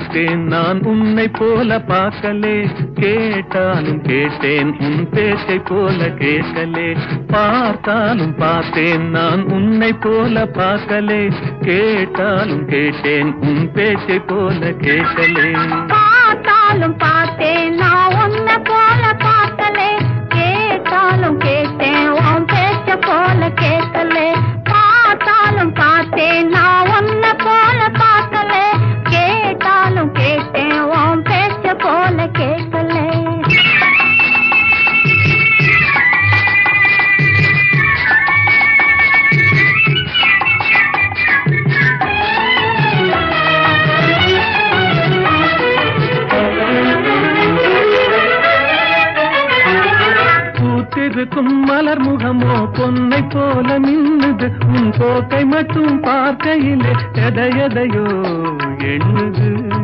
பார்த்தேன் நான் உன்னை போல பார்க்கலே, கேட்டாலும் கேட்டேன் உன் பேச்சை போல கேட்கலே. பார்த்தாலும் பார்த்தேன் நான் உன்னை போல பார்க்கலே, கேட்டாலும் கேட்டேன் உன் பேச்சை போல கேட்கலே. பார்த்தாலும் பார்த்தேன் நான் உன்னை போல பார்க்கலே, கேட்டாலும் கேட்டேன் உன் பேச்சை போல கேட்கலே. பார்த்தாலும் பார்த்தேன் நான் உன்னை போல பார்க்கலே, கேட்டாலும் கேட்டேன் உன் பேச்சை போல கேட்கலே. பூத்திருக்கும் மலர் முகமோ பொன்னை போல மின்னுது, உன் போக்கை மட்டும் பார்க்கையிலே எதையோ எண்ணுது.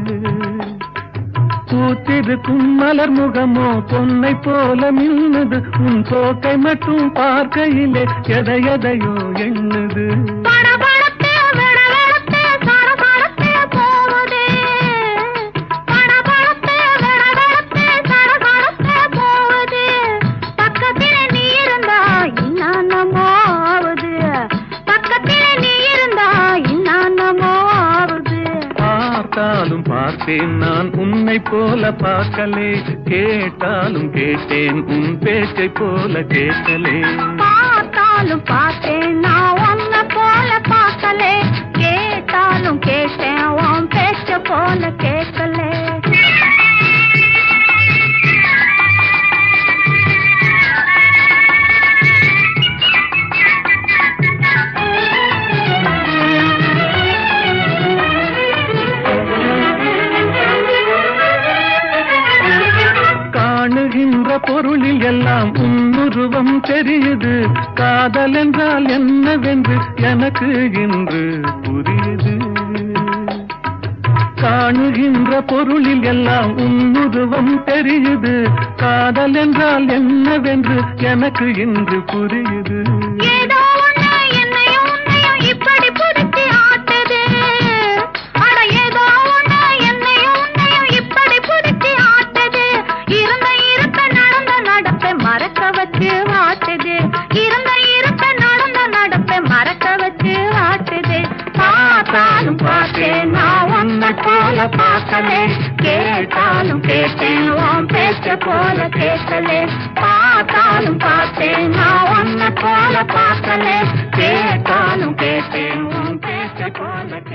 பூத்திருக்கும் மலர் முகமோ பொன்னை போல மின்னுது, உன் போக்கை மட்டும் பார்க்கையிலே எதையோ எண்ணுது. பார்த்தாலும் பார்த்தேன் நான் உன்னை போல பார்க்கலே, கேட்டாலும் கேட்டேன் உன் பேச்சை போல கேட்கலே. பார்த்தாலும் பார்த்தேன் நான் உன்னை போல பார்க்கலே, கேட்டாலும் கேட்டேன் உன் பேச்சை போல கேட்கலே. காணுகின்ற பொருளில் எல்லாம் உன்னுருவம் தெரியுது, காதல் என்றால் என்னவென்று எனக்கு இன்று புரியுது. காணுகின்ற பொருளில் எல்லாம் உன்னுருவம் தெரியுது, காதல் என்றால் என்னவென்று எனக்கு இன்று புரியுது. பார்த்தாலும் பார்த்தேன் நான் உன்னை போல பார்க்கலே, கேட்டாலும் கேட்டேன் உன் பேச்சை போல கேட்கலே. பார்த்தாலும் பார்த்தேன் நான் உன்னை போல பார்க்கலே, கேட்டாலும் கேட்டேன் உன் பேச்சை போல